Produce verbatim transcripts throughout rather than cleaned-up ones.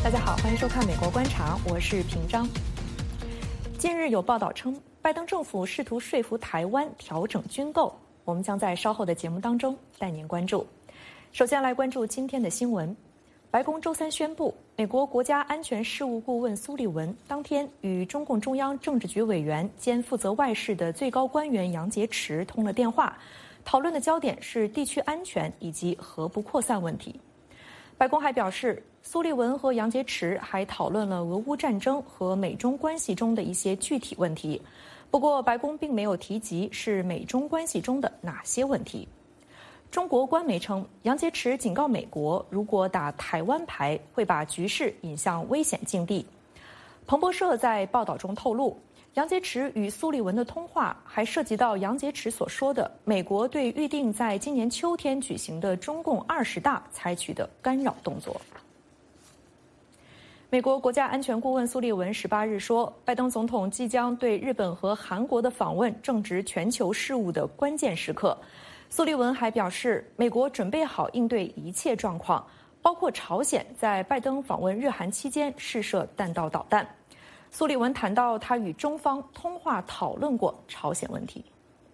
大家好，欢迎收看《美国观察》，我是平章。近日有报道称，拜登政府试图说服台湾调整军购，我们将在稍后的节目当中带您关注。首先来关注今天的新闻。白宫周三宣布，美国国家安全事务顾问苏利文当天与中共中央政治局委员兼负责外事的最高官员杨洁篪通了电话，讨论的焦点是地区安全以及核不扩散问题。白宫还表示，苏利文和杨洁篪还讨论了俄乌战争和美中关系中的一些具体问题，不过白宫并没有提及是美中关系中的哪些问题。中国官媒称，杨洁篪警告美国，如果打台湾牌，会把局势引向危险境地。彭博社在报道中透露，杨洁篪与苏利文的通话还涉及到杨洁篪所说的美国对预定在今年秋天举行的中共二十大采取的干扰动作。美国国家安全顾问苏利文十八日说，拜登总统即将对日本和韩国的访问正值全球事务的关键时刻。苏利文还表示，美国准备好应对一切状况，包括朝鲜在拜登访问日韩期间试射弹道导弹。苏利文谈到，他与中方通话讨论过朝鲜问题。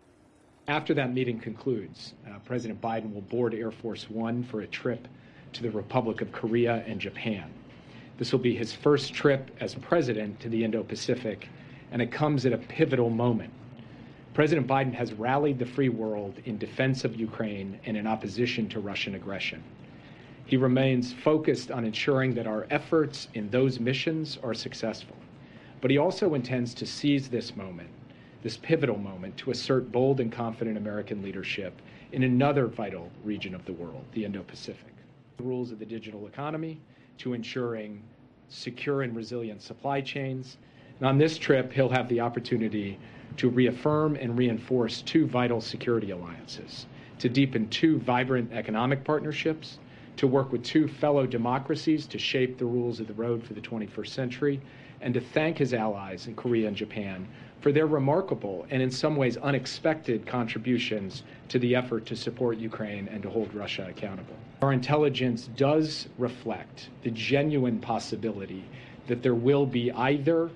After that meeting concludes, uh, President Biden will board Air Force One for a trip to the Republic of Korea and Japan. This will be his first trip as president to the Indo-Pacific, and it comes at a pivotal moment. President Biden has rallied the free world in defense of Ukraine and in opposition to Russian aggression. He remains focused on ensuring that our efforts in those missions are successful. But he also intends to seize this moment, this pivotal moment, to assert bold and confident American leadership in another vital region of the world, the Indo-Pacific. The rules of the digital economy, to ensuring secure and resilient supply chains. And on this trip, he'll have the opportunity to reaffirm and reinforce two vital security alliances, to deepen two vibrant economic partnerships, to work with two fellow democracies to shape the rules of the road for the twenty-first century, and to thank his allies in Korea and Japan for their remarkable and in some ways unexpected contributions to the effort to support Ukraine and to hold Russia accountable. Our intelligence does reflect the genuine possibility that there will be either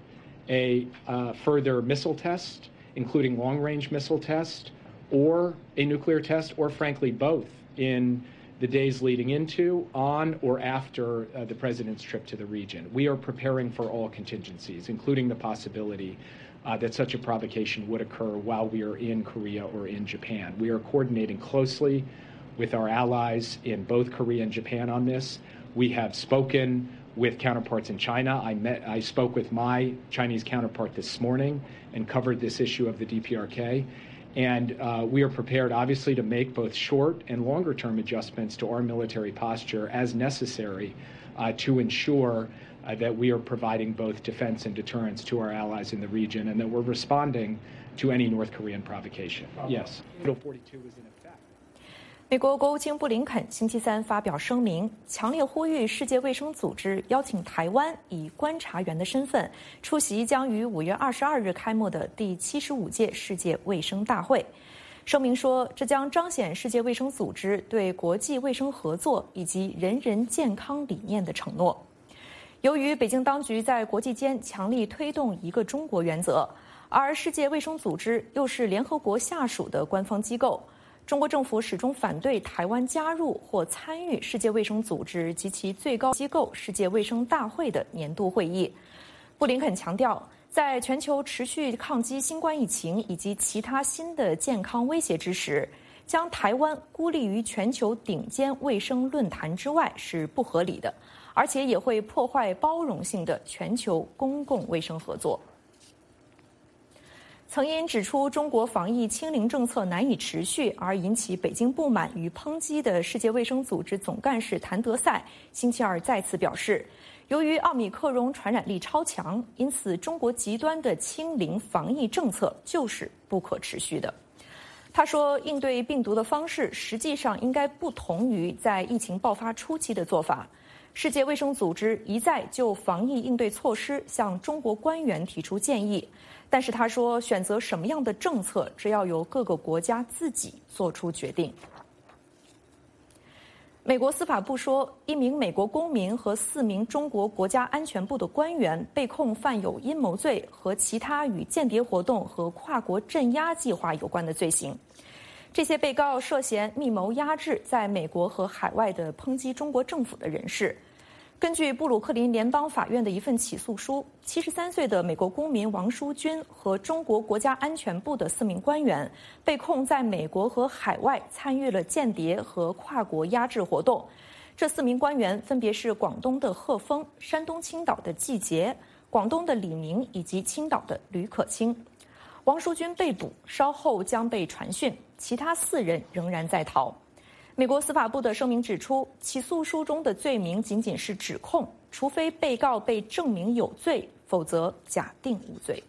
a uh, further missile test, including long-range missile test, or a nuclear test, or frankly both, in the days leading into, on, or after uh, the president's trip to the region. We are preparing for all contingencies, including the possibility uh, that such a provocation would occur while we are in Korea or in Japan. We are coordinating closely with our allies in both Korea and Japan on this. We have spoken with counterparts in China. I met, I spoke with my Chinese counterpart this morning and covered this issue of the D P R K. And uh, we are prepared, obviously, to make both short and longer-term adjustments to our military posture as necessary uh, to ensure uh, that we are providing both defense and deterrence to our allies in the region, and that we're responding to any North Korean provocation. Yes, Title forty-two is in effect. 美国国务卿布林肯星期三发表声明，强烈呼吁世界卫生组织邀请台湾以观察员的身份出席将于五月二十二日开幕的第七十五届世界卫生大会。声明说，这将彰显世界卫生组织对国际卫生合作以及人人健康理念的承诺。由于北京当局在国际间强力推动一个中国原则，而世界卫生组织又是联合国下属的官方机构，中国政府始终反对台湾加入或参与世界卫生组织及其最高机构世界卫生大会的年度会议。布林肯强调，在全球持续抗击新冠疫情以及其他新的健康威胁之时，将台湾孤立于全球顶尖卫生论坛之外是不合理的，而且也会破坏包容性的全球公共卫生合作。曾因指出中国防疫清零政策难以持续而引起北京不满与抨击的世界卫生组织总干事谭德赛星期二再次表示，由于奥密克戎传染力超强，因此中国极端的清零防疫政策就是不可持续的。他说，应对病毒的方式实际上应该不同于在疫情爆发初期的做法。世界卫生组织一再就防疫应对措施向中国官员提出建议，但是他说，选择什么样的政策，只要由各个国家自己做出决定。 美国司法部说，一名美国公民和四名中国国家安全部的官员被控犯有阴谋罪和其他与间谍活动和跨国镇压计划有关的罪行。这些被告涉嫌密谋压制在美国和海外的抨击中国政府的人士。根据布鲁克林联邦法院的一份起诉书，七十三岁的美国公民王淑君和中国国家安全部的四名官员被控在美国和海外参与了间谍和跨国压制活动。这四名官员分别是广东的贺峰、山东青岛的季杰、广东的李明以及青岛的吕可清。王淑君被捕，稍后将被传讯，其他四人仍然在逃。美国司法部的声明指出，起诉书中的罪名仅仅是指控，除非被告被证明有罪，否则假定无罪。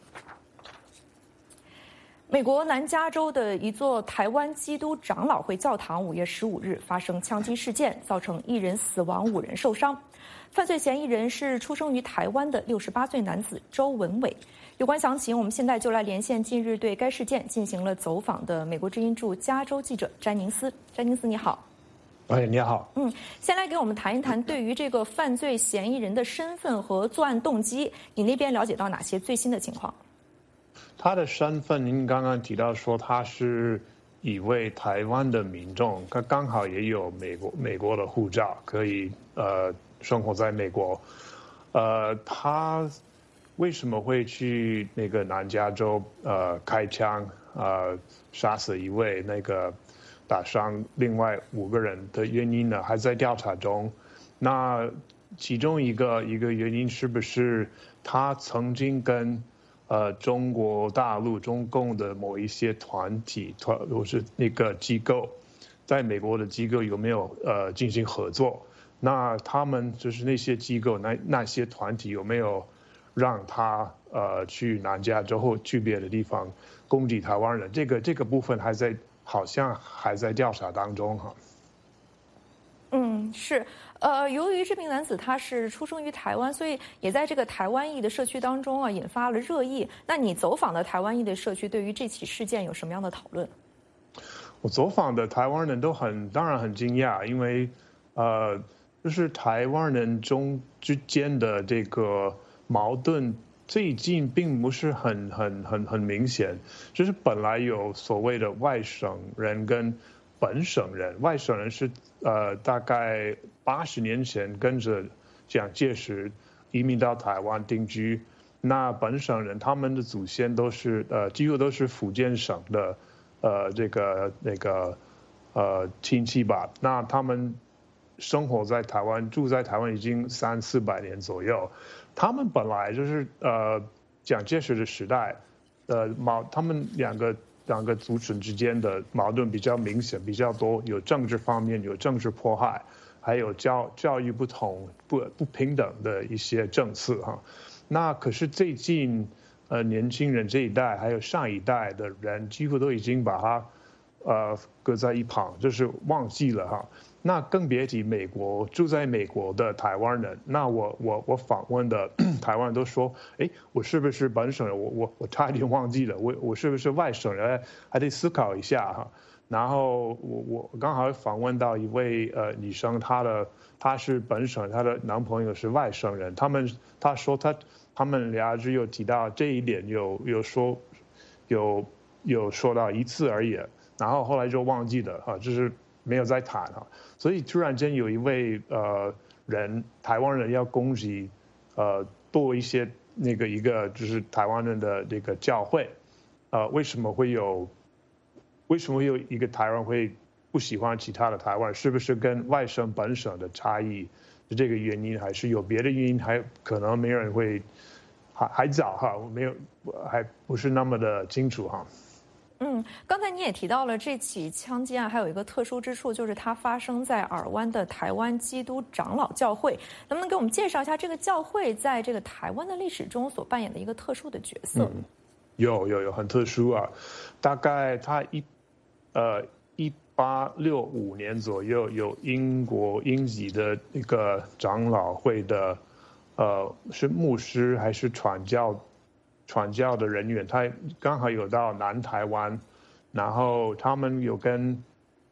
美国南加州的一座台湾基督长老会教堂五月十五日发生枪击事件，造成一人死亡，五人受伤。犯罪嫌疑人是出生于台湾的六十八岁男子周文伟。有关详情，我们现在就来连线近日对该事件进行了走访的美国之音驻加州记者詹宁斯。詹宁斯，你好。 哎，你好。 嗯，先来给我们谈一谈对于这个犯罪嫌疑人的身份和作案动机，你那边了解到哪些最新的情况？ 他的身份，您刚刚提到说他是一位台湾的民众，他刚好也有美国美国的护照，可以呃生活在美国。呃，他为什么会去那个南加州呃开枪呃杀死一位那个打伤另外五个人的原因呢？还在调查中。那其中一个一个原因是不是他曾经跟呃中国大陆中共的某一些团体团或是那个机构，在美国的机构有没有呃进行合作？那他们就是那些机构那那些团体有没有让他呃去南加州或去别的地方攻击台湾人？这个这个部分还在好像还在调查当中哈。 嗯，是，呃，由于这名男子他是出生于台湾，所以也在这个台湾裔的社区当中啊引发了热议。那你走访的台湾裔的社区对于这起事件有什么样的讨论？ 我走访的台湾人都很当然很惊讶，因为呃。就是台湾人中之间的这个矛盾，最近并不是很很很很明显。就是本来有所谓的外省人跟本省人，外省人是呃大概八十年前跟着蒋介石移民到台湾定居，那本省人他们的祖先都是呃几乎都是福建省的呃这个那个呃亲戚吧，那他们生活在台湾，住在台湾已经三四百年左右。他们本来就是呃蒋介石的时代，呃矛他们两个两个族群之间的矛盾比较明显，比较多，有政治方面，有政治迫害，还有教教育不同不不平等的一些政策哈。那可是最近呃年轻人这一代，还有上一代的人，几乎都已经把它呃搁在一旁，就是忘记了哈。那更别提美国住在美国的台湾人。那我我我访问的台湾人都说，哎，我是不是本省人？我我我差一点忘记了，我我是不是外省人？还得思考一下哈。然后我我刚好访问到一位呃女生，她的她是本省，她的男朋友是外省人。他们她说她他们俩只有提到这一点，有有说有有说到一次而已，然后后来就忘记了哈，就是没有再谈哈。所以突然间有一位呃人，台湾人要攻击呃多一些那个一个就是台湾人的这个教会，呃为什么会有为什么会有一个台湾会不喜欢其他的台湾？是不是跟外省本省的差异是这个原因，还是有别的原因？还可能没人会还还早哈，没有还不是那么的清楚哈。 嗯，刚才你也提到了这起枪击案还有一个特殊之处，就是它发生在尔湾的台湾基督长老教会。能不能给我们介绍一下这个教会在这个台湾的历史中所扮演的一个特殊的角色？ 嗯、有有有很特殊啊，大概他一呃一八六五年左右，有英国英籍的一个长老会的呃是牧师还是传教？传教的人员，他刚好有到南台湾，然后他们有跟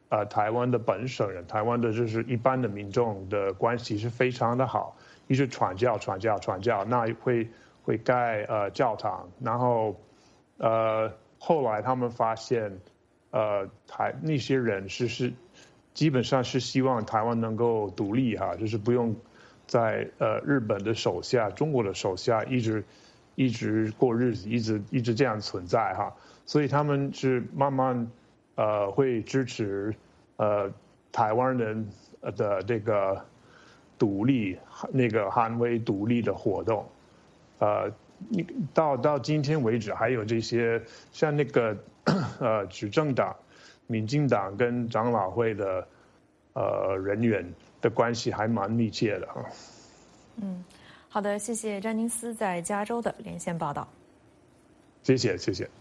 呃台湾的本省人，台湾的就是一般的民众的关系是非常的好，一直传教传教传教，那会会盖呃教堂，然后呃后来他们发现，呃台那些人是是基本上是希望台湾能够独立哈，就是不用在呃日本的手下、中国的手下一直一直过日子，一直一直这样存在哈，所以他们是慢慢呃会支持呃台湾人的这个独立，那个捍卫独立的活动，呃，到到今天为止，还有这些像那个呃执政党、民进党跟长老会的呃人员的关系还蛮密切的哈。 嗯，好的，谢谢詹宁斯在加州的连线报道。 谢谢，谢谢。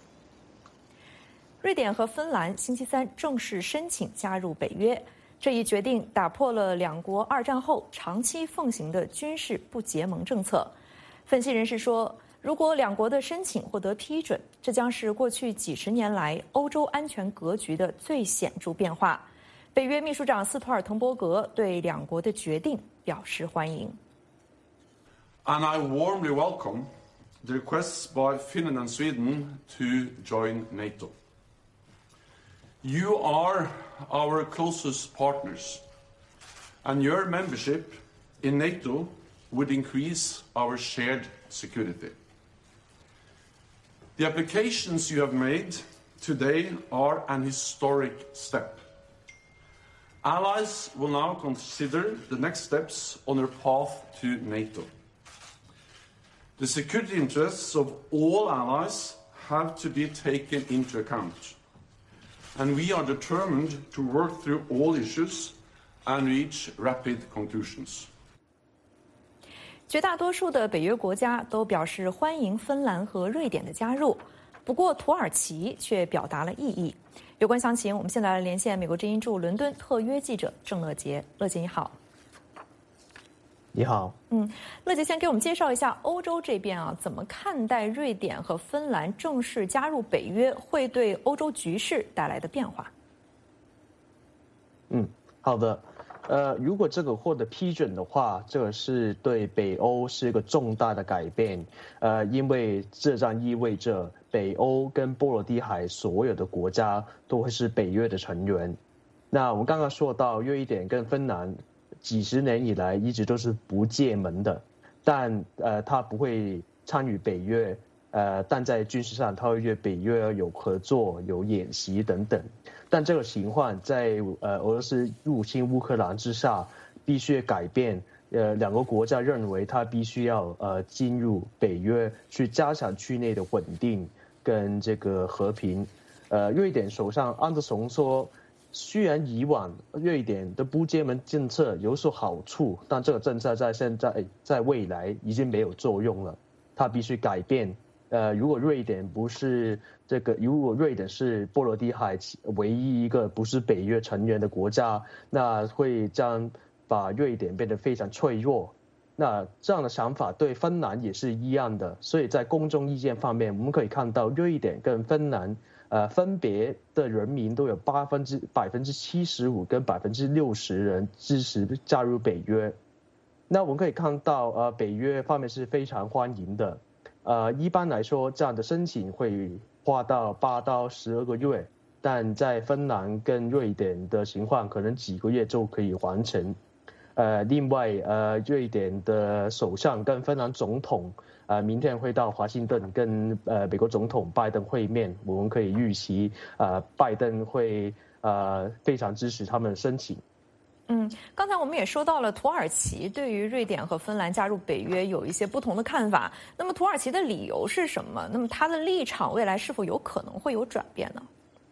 瑞典和芬兰星期三正式申请加入北约。这一决定打破了两国二战后长期奉行的军事不结盟政策。分析人士说，如果两国的申请获得批准，这将是过去几十年来欧洲安全格局的最显著变化。北约秘书长斯托尔滕伯格对两国的决定表示欢迎。 And I warmly welcome the requests by Finland and Sweden to join NATO. You are our closest partners, and your membership in NATO would increase our shared security. The applications you have made today are an historic step. Allies will now consider the next steps on their path to NATO. The security interests of all allies have to be taken into account.And we are determined to work through all issues and reach rapid conclusions. 绝大多数的北约国家都表示欢迎芬兰和瑞典的加入，不过土耳其却表达了异议。有关详情，我们现在来连线美国之音驻伦敦特约记者郑乐杰。乐杰你好。 你好， 嗯，乐杰先给我们介绍一下欧洲这边啊，怎么看待瑞典和芬兰正式加入北约会对欧洲局势带来的变化？ 嗯，好的，呃，如果这个获得批准的话，这个是对北欧是一个重大的改变，呃，因为这将意味着北欧跟波罗的海所有的国家都会是北约的成员。那我们刚刚说到瑞典跟芬兰几十年以来一直都是不结盟的，但呃，他不会参与北约，呃，但在军事上他会与北约有合作、有演习等等。但这个情况在呃俄罗斯入侵乌克兰之下必须改变，呃，两个国家认为他必须要呃进入北约，去加强区内的稳定跟这个和平。呃，瑞典首相安德松说，虽然以往瑞典的不结盟政策有所好处，但这个政策在现在在未来已经没有作用了，它必须改变。呃，如果瑞典不是这个，如果瑞典是波罗的海唯一一个不是北约成员的国家，那会将把瑞典变得非常脆弱。那这样的想法对芬兰也是一样的，所以在公众意见方面，我们可以看到瑞典跟芬兰。呃，分别的人民都有八分之百分之七十五跟百分之六十人支持加入北约。那我们可以看到，呃，北约方面是非常欢迎的。呃，一般来说，这样的申请会花到八到十二个月，但在芬兰跟瑞典的情况，可能几个月就可以完成。呃，另外，呃，瑞典的首相跟芬兰总统。呃，明天会到华盛顿跟呃美国总统拜登会面，我们可以预期，呃，拜登会呃非常支持他们的申请。 嗯，刚才我们也说到了土耳其对于瑞典和芬兰加入北约有一些不同的看法。那么土耳其的理由是什么？那么他的立场未来是否有可能会有转变呢？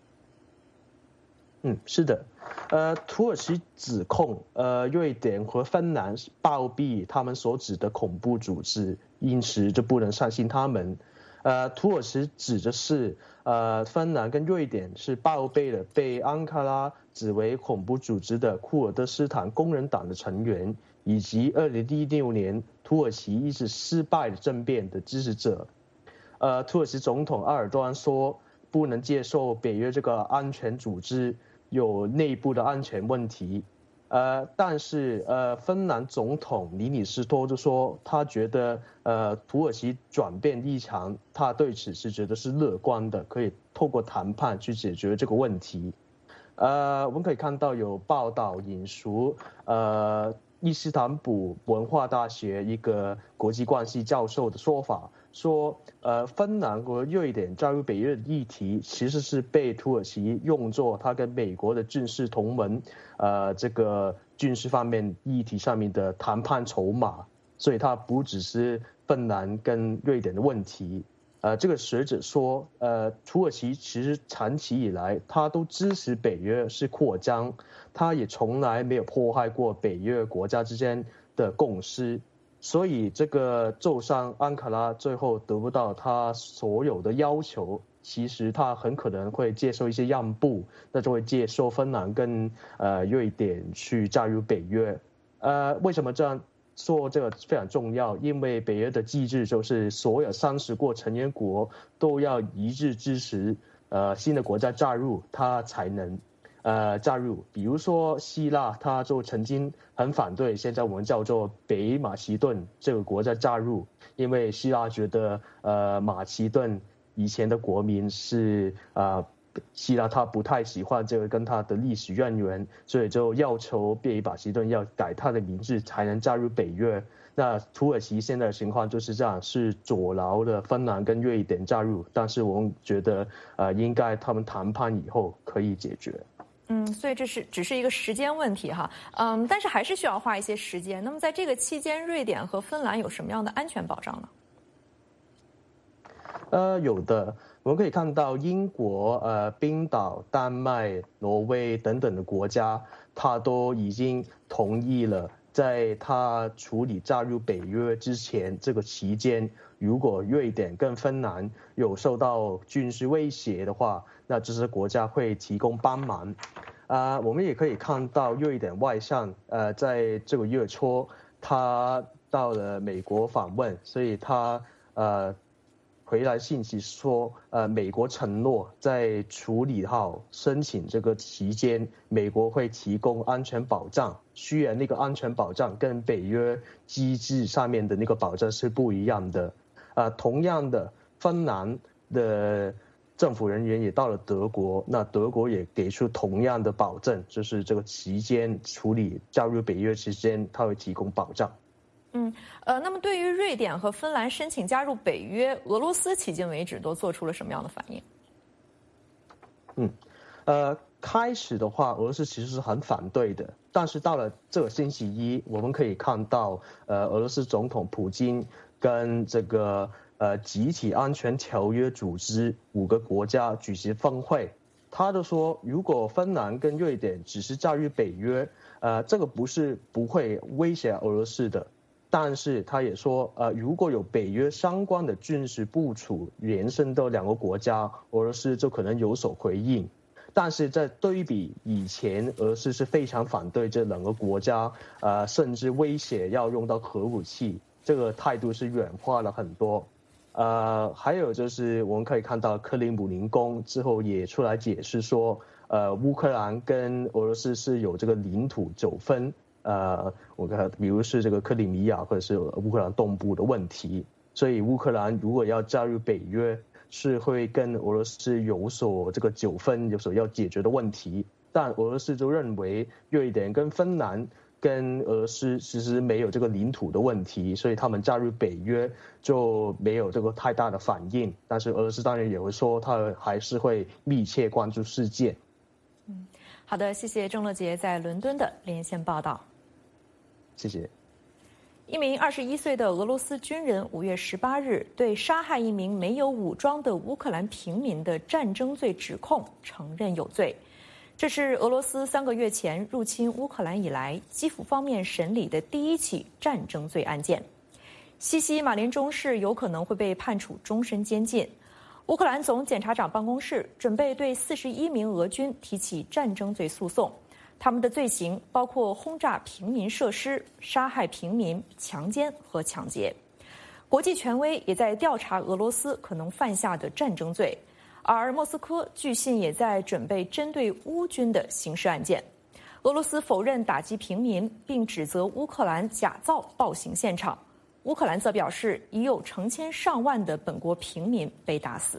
嗯，是的，呃，土耳其指控呃瑞典和芬兰包庇他们所指的恐怖组织，因此就不能相信他们。呃，土耳其指的是呃芬兰跟瑞典是包庇了被安卡拉指为恐怖组织的库尔德斯坦工人党的成员，以及二零一六年土耳其一次失败的政变的支持者。呃，土耳其总统埃尔多安说，不能接受北约这个安全组织。 有内部的安全问题。呃，但是呃，芬兰总统尼尼斯托就说，他觉得呃，土耳其转变立场，他对此是觉得是乐观的，可以透过谈判去解决这个问题。呃，我们可以看到有报道引述呃伊斯坦布文化大学一个国际关系教授的说法，说呃芬兰和瑞典加入北约的议题其实是被土耳其用作他跟美国的军事同盟呃这个军事方面议题上面的谈判筹码，所以它不只是芬兰跟瑞典的问题。呃，这个学者说，呃，土耳其其实长期以来，他都支持北约是扩张，他也从来没有破坏过北约国家之间的共识，所以这个就算安卡拉最后得不到他所有的要求，其实他很可能会接受一些让步，那就会接受芬兰跟呃瑞典去加入北约。呃，为什么这样说这个非常重要？因为北约的机制就是所有三十个成员国都要一致支持呃新的国家加入，它才能呃加入。比如说希腊，它就曾经很反对现在我们叫做北马其顿这个国家加入，因为希腊觉得呃马其顿以前的国民是呃。希腊他不太喜欢这个跟他的历史渊源，所以就要求北马其顿要改他的名字才能加入北约。那土耳其现在的情况就是这样，是阻挠了芬兰跟瑞典加入，但是我们觉得呃应该他们谈判以后可以解决。 嗯，所以这是只是一个时间问题哈，嗯，但是还是需要花一些时间。那么在这个期间，瑞典和芬兰有什么样的安全保障呢？ 呃，有的。我们可以看到英国、呃、冰岛、丹麦、挪威等等的国家，它都已经同意了，在它处理加入北约之前这个期间，如果瑞典跟芬兰有受到军事威胁的话，那这些国家会提供帮忙。啊、呃，我们也可以看到瑞典外相，呃，在这个月初，他到了美国访问，所以他呃。回来信息说，呃，美国承诺在处理好申请这个期间，美国会提供安全保障。虽然那个安全保障跟北约机制上面的那个保障是不一样的。呃，同样的，芬兰的政府人员也到了德国，那德国也给出同样的保证，就是这个期间处理加入北约期间，它会提供保障。 嗯，呃，那么对于瑞典和芬兰申请加入北约，俄罗斯迄今为止都做出了什么样的反应？ 嗯，呃，开始的话，俄罗斯其实是很反对的，但是到了这个星期一，我们可以看到，呃，俄罗斯总统普京跟这个呃集体安全条约组织五个国家举行峰会，他就说，如果芬兰跟瑞典只是加入北约，呃，这个不是不会威胁俄罗斯的。但是他也说，呃，如果有北约相关的军事部署延伸到两个国家，俄罗斯就可能有所回应。但是在对比以前，俄罗斯是非常反对这两个国家，呃，甚至威胁要用到核武器，这个态度是软化了很多。呃，还有就是我们可以看到，克里姆林宫之后也出来解释说，呃，乌克兰跟俄罗斯是有这个领土纠纷。呃，我看，比如是这个克里米亚或者是乌克兰东部的问题，所以乌克兰如果要加入北约，是会跟俄罗斯有所这个纠纷，有所要解决的问题。但俄罗斯就认为瑞典跟芬兰跟俄罗斯其实没有这个领土的问题，所以他们加入北约就没有这个太大的反应。但是俄罗斯当然也会说，他还是会密切关注事件。 嗯，好的，谢谢郑乐杰在伦敦的连线报道。 谢谢。 一名二十一岁的俄罗斯军人五月十八日对杀害一名没有武装的乌克兰平民的战争罪指控承认有罪。这是俄罗斯三个月前入侵乌克兰以来，基辅方面审理的第一起战争罪案件。西西马林中士有可能会被判处终身监禁。乌克兰总检察长办公室准备对四十一名俄军提起战争罪诉讼。他们的罪行包括轰炸平民设施、杀害平民、强奸和抢劫。国际权威也在调查俄罗斯可能犯下的战争罪。 而莫斯科据信也在准备针对乌军的刑事案件。俄罗斯否认打击平民，并指责乌克兰假造暴行现场。乌克兰则表示，已有成千上万的本国平民被打死。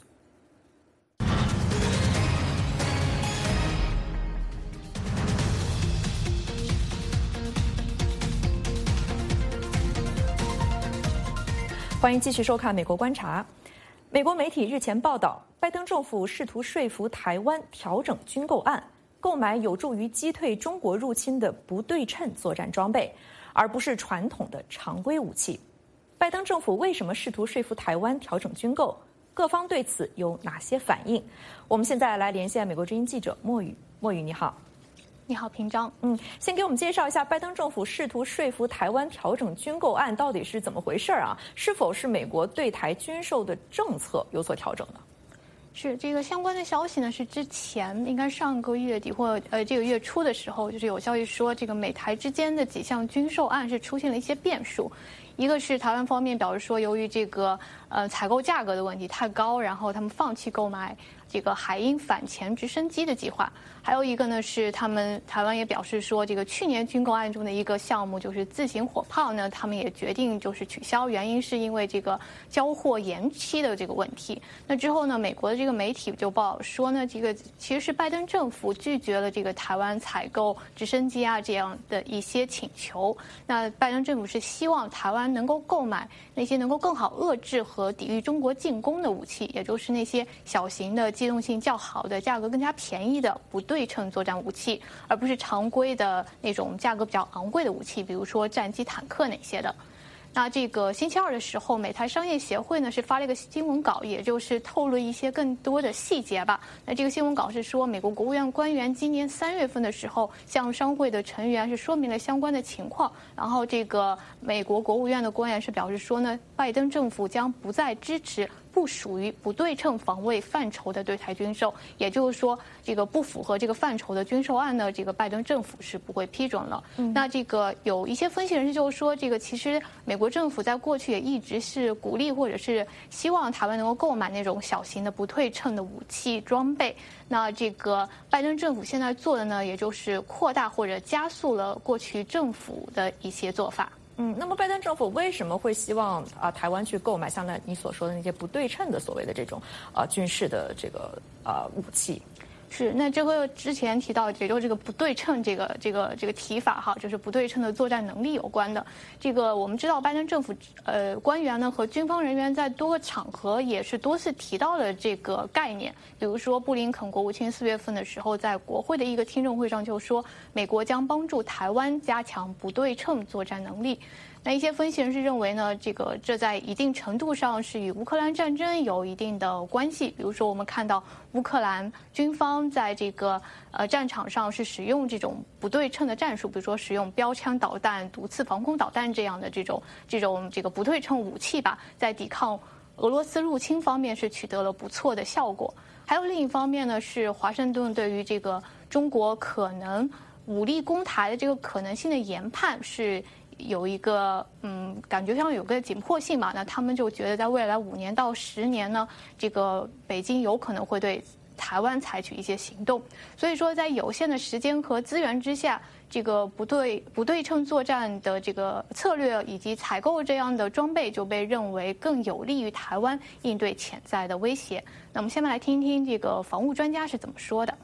欢迎继续收看《美国观察》。美国媒体日前报道，拜登政府试图说服台湾调整军购案，购买有助于击退中国入侵的不对称作战装备，而不是传统的常规武器。拜登政府为什么试图说服台湾调整军购？各方对此有哪些反应？我们现在来连线美国之音记者莫宇。莫宇，你好。 你好，平章。 嗯，先给我们介绍一下拜登政府试图说服台湾调整军购案到底是怎么回事啊？是否是美国对台军售的政策有所调整呢？ 是这个相关的消息呢，是之前应该上个月底或呃这个月初的时候，就是有消息说这个美台之间的几项军售案是出现了一些变数。一个是台湾方面表示说，由于这个呃采购价格的问题太高，然后他们放弃购买这个海鹰反潜直升机的计划。还有一个呢是他们台湾也表示说，这个去年军购案中的一个项目就是自行火炮呢，他们也决定就是取消，原因是因为这个交货延期的这个问题。那之后呢，美国的这个媒体就报道说呢，这个其实是拜登政府拒绝了这个台湾采购直升机啊这样的一些请求。那拜登政府是希望台湾能够购买那些能够更好遏制和抵御中国进攻的武器，也就是那些小型的、机动性较好的、价格更加便宜的不对称作战武器，而不是常规的那种价格比较昂贵的武器，比如说战机、坦克那些的。那这个星期二的时候，美台商业协会呢是发了一个新闻稿，也就是透露一些更多的细节吧。那这个新闻稿是说，美国国务院官员今年三月份的时候向商会的成员是说明了相关的情况，然后这个美国国务院的官员是表示说呢，拜登政府将不再支持不属于不对称防卫范畴的对台军售，也就是说，这个不符合这个范畴的军售案呢，这个拜登政府是不会批准了。嗯、那这个有一些分析人士就是说，这个其实美国政府在过去也一直是鼓励或者是希望台湾能够购买那种小型的不对称的武器装备。那这个拜登政府现在做的呢，也就是扩大或者加速了过去政府的一些做法。 嗯，那么拜登政府为什么会希望啊、呃、台湾去购买像那你所说的那些不对称的所谓的这种啊、呃、军事的这个啊、呃、武器？ 是，那这和之前提到，也就是这个不对称这个这个这个提法哈，就是不对称的作战能力有关的。这个我们知道，拜登政府呃官员呢和军方人员在多个场合也是多次提到了这个概念。比如说，布林肯国务卿四月份的时候，在国会的一个听证会上就说，美国将帮助台湾加强不对称作战能力。那一些分析人士认为呢，这个这在一定程度上是与乌克兰战争有一定的关系。比如说，我们看到乌克兰军方在这个呃战场上是使用这种不对称的战术，比如说使用标枪导弹、毒刺防空导弹这样的这种这种这个不对称武器吧，在抵抗俄罗斯入侵方面是取得了不错的效果。还有另一方面呢，是华盛顿对于这个中国可能武力攻台的这个可能性的研判是有一个嗯，感觉上有个紧迫性嘛。那他们就觉得在未来五年到十年呢，这个北京有可能会对台湾采取一些行动。所以说，在有限的时间和资源之下，这个不对不对称作战的这个策略以及采购这样的装备就被认为更有利于台湾应对潜在的威胁。那我们下面来听一听这个防务专家是怎么说的。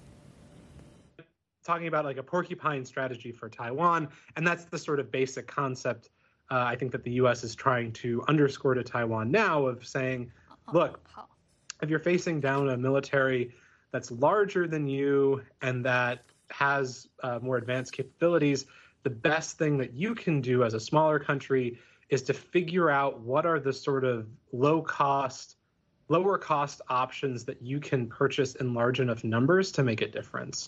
Talking about like a porcupine strategy for Taiwan, and that's the sort of basic concept uh, I think that the U S is trying to underscore to Taiwan now of saying, look, if you're facing down a military that's larger than you and that has uh, more advanced capabilities, the best thing that you can do as a smaller country is to figure out what are the sort of low cost, lower cost options that you can purchase in large enough numbers to make a difference.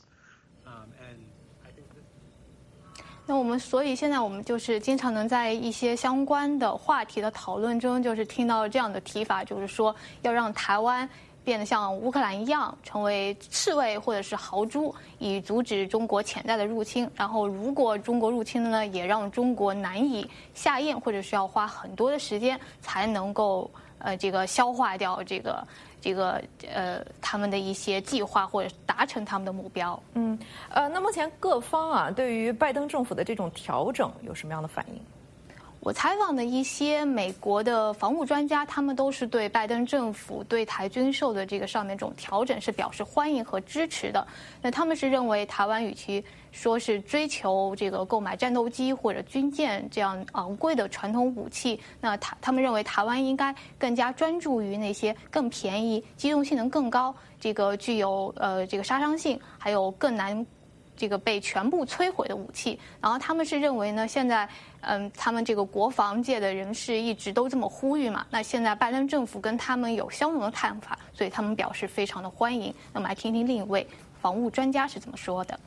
那我们所以现在我们就是经常能在一些相关的话题的讨论中，就是听到这样的提法，就是说要让台湾变得像乌克兰一样，成为刺猬或者是豪猪，以阻止中国潜在的入侵。然后，如果中国入侵了呢，也让中国难以下咽，或者是要花很多的时间才能够呃这个消化掉这个。 这个呃他们的一些计划或者达成他们的目标。 嗯，呃，那目前各方啊对于拜登政府的这种调整有什么样的反应？ 我采访的一些美国的防务专家，他们都是对拜登政府对台军售的这个上面这种调整是表示欢迎和支持的。那他们是认为台湾与其说是追求这个购买战斗机或者军舰这样昂贵的传统武器，那他他们认为台湾应该更加专注于那些更便宜、机动性能更高、这个具有呃这个杀伤性，还有更难这个被全部摧毁的武器。然后他们是认为呢，现在嗯，他们这个国防界的人士一直都这么呼吁嘛，那现在拜登政府跟他们有相同的看法，所以他们表示非常的欢迎。那么来听听另一位防务专家是怎么说的。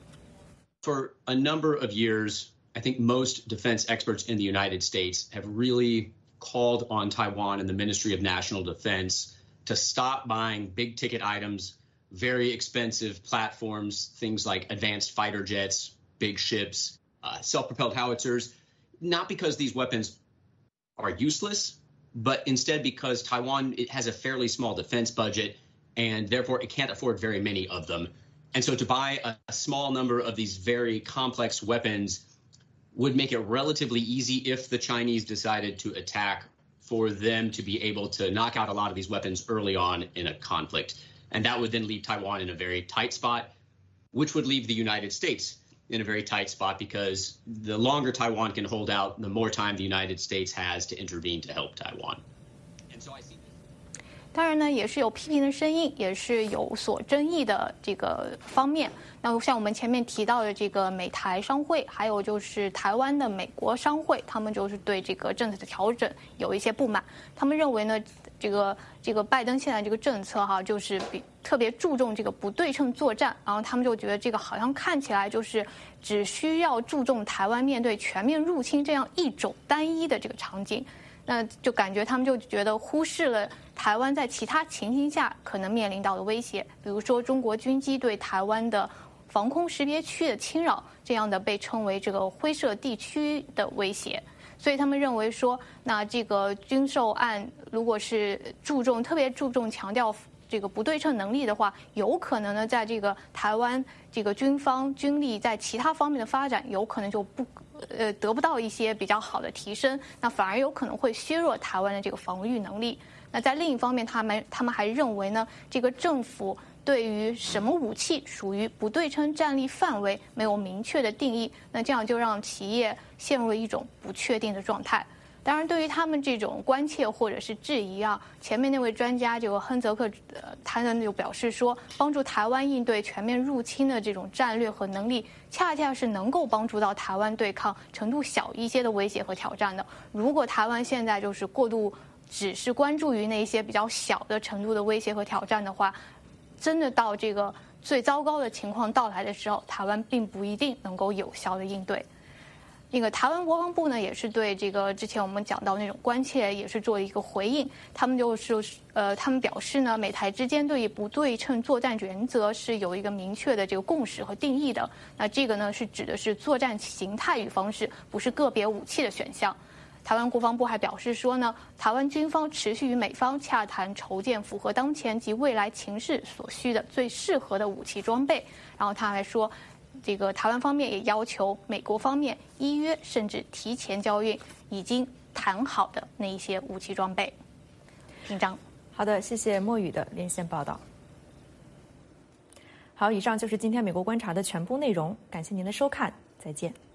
For a number of years, I think most defense experts in the United States have really called on Taiwan and the Ministry of National Defense to stop buying big ticket items, very expensive platforms, things like advanced fighter jets, big ships, uh, self-propelled howitzers, not because these weapons are useless, but instead because Taiwan it has a fairly small defense budget, and therefore it can't afford very many of them. And so to buy a, a small number of these very complex weapons would make it relatively easy if the Chinese decided to attack for them to be able to knock out a lot of these weapons early on in a conflict. And that would then leave Taiwan in a very tight spot, which would leave the United States in a very tight spot because the longer Taiwan can hold out, the more time the United States has to intervene to help Taiwan. And so I see. 当然呢，也是有批评的声音，也是有所争议的这个方面。那像我们前面提到的这个美台商会，还有就是台湾的美国商会，他们就是对这个政策的调整有一些不满。他们认为呢，这个这个拜登现在这个政策哈，就是比特别注重这个不对称作战，然后他们就觉得这个好像看起来就是只需要注重台湾面对全面入侵这样一种单一的这个场景。那就感觉他们就觉得忽视了台湾在其他情形下可能面临到的威胁，比如说中国军机对台湾的防空识别区的侵扰，这样的被称为这个灰色地区的威胁。所以他们认为说，那这个军售案如果是注重特别注重强调这个不对称能力的话，有可能呢在这个台湾这个军方军力在其他方面的发展，有可能就不呃得不到一些比较好的提升，那反而有可能会削弱台湾的这个防御能力。那在另一方面，他们他们还认为呢，这个政府对于什么武器属于不对称战力范围没有明确的定义，那这样就让企业陷入了一种不确定的状态。当然，对于他们这种关切或者是质疑啊，前面那位专家这个亨泽克，呃，他呢就表示说，帮助台湾应对全面入侵的这种战略和能力，恰恰是能够帮助到台湾对抗程度小一些的威胁和挑战的。如果台湾现在就是过度只是关注于那些比较小的程度的威胁和挑战的话，真的到这个最糟糕的情况到来的时候，台湾并不一定能够有效的应对。那个台湾国防部呢，也是对这个之前我们讲到那种关切，也是做一个回应。他们就是呃，他们表示呢，美台之间对于不对称作战原则是有一个明确的这个共识和定义的。那这个呢，是指的是作战形态与方式，不是个别武器的选项。台湾国防部还表示说呢，台湾军方持续与美方洽谈筹建符合当前及未来情势所需的最适合的武器装备。然后他还说，这个台湾方面也要求美国方面依约甚至提前交运已经谈好的那一些武器装备。平章， 好的，谢谢莫宇的连线报道。好，以上就是今天美国观察的全部内容，感谢您的收看，再见。